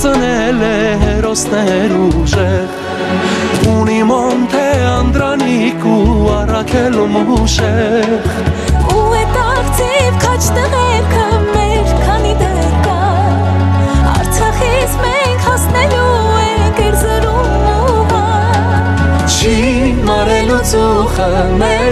ծնել է հերոսներ ուժեղ Ունի մոնթե անդրանիկ ու առաքելում ուժեղ Ու էտ աղձիվ քաչ տղերքը մեր քանի դեր կա Արցախից մենք հասնելու ենք էրզրում ուղա Չի մարելու ծուխը մեր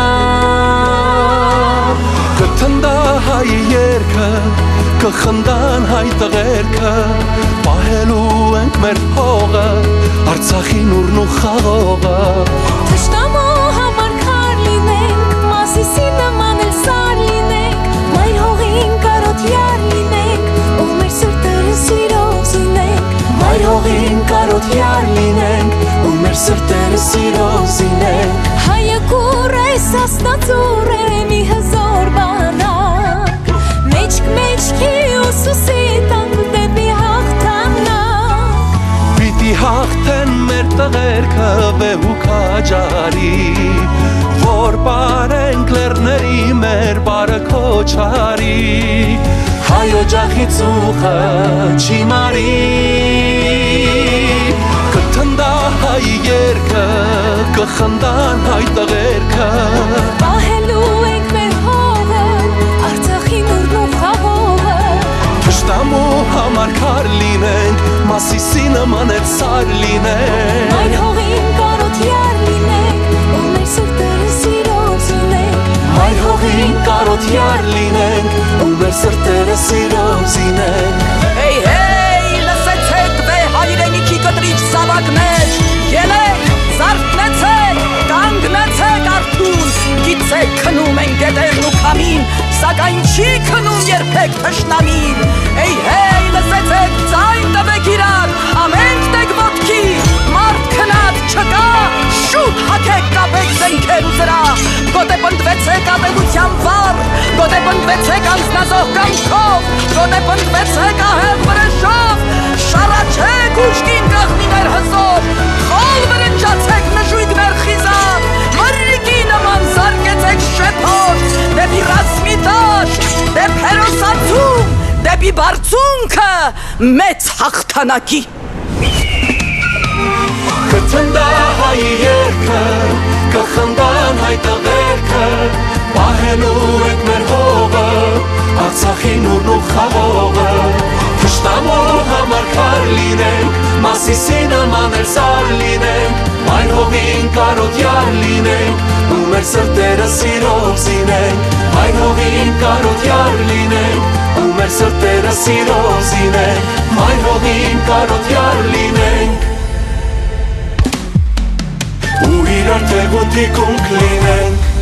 տան Կթնդա հայ երկը Կխնդան հայ տղերքը Պահելու ենք մեր հողը Արցախի նուրն ու խաղողը Թշնամու համար քար լինենք Մասիսի նման էլ սար լինենք Մայր հողին կարոտյար լինենք Ու մեր սրտերը սիրով զինենք Մայր հողին կարոտյար լինենք Ու մեր սրտերը սիրով զինենք Հայը կուր այս ասնածուր է մի հզոր բանակ Մեջք-մեջքի ուսուսի տանք դեպի հաղթանակ Պիտի հաղթեն մեր տղերքը վեհ ու քաջարի Որ պարենք լեռների մեր բարը քոչարի Հայ օջախի ծուխը չի մարի Կթնդա հայ երկը Կխնդան հայ տղերքը Պահելու ենք մեր հողը Արցախի նուրն ու խաղողը Թշնամու համար քար լինենք Մասիսի նման էլ սար լինենք Մայր հողին կարոտյար լինենք Ու մեր սրտերը սիրով զինենք Մայր հողին կարոտյար լինենք Ու մեր սրտերը սիրով զինենք Հեյ, հեյ, լսեցեք վե հայրենիքի կտրիչ զավակներ Ելեք, զարթնեցեք, կանգնեցեք արդուն Գիծեք քնում են գետերն ու քամին Սակայն չի քնում երբեք թշնամին Հեյ, հեյ, լսեցեք, ձայն տվեք իրար Ամենք տեք ոտքի, մարդ քնած չկա Շուտ հակեք կապեք զենքեր ու զրահ Գոտե պնդվեցեք ատելության վառ Գոտե պնդվեցեք անձնազոհ կամքով Գոտե պնդվեցեք ահեղ վրեժով Շարաչեք ուշքին կաղնիներ հզոր Խոլ վրնջացեք նժույգներ խիզար Մրրիկի նման զարկեցեք շեփոր Դեպի ռազմի դաշտ, դեպ հերոսացում Դեպի բարձունքը մեծ հաղթանակի Կթնդա հայ երկը Կխնդան հայ տղերքը Պահելու ենք մեր հողը Արցախի նուրն ու խաղողը Թշնամու համար քար լինենք Մասիսի նման էլ սար լինենք Մայր հողին կարոտյար լինենք Ու մեր սրտերը սիրով զինենք Մայր հողին կարոտյար լինենք Ու մեր սրտերը սիրով զինենք Մայր հողին կարոտյար լինենք Ու իրար թեղուտի կունք լինենք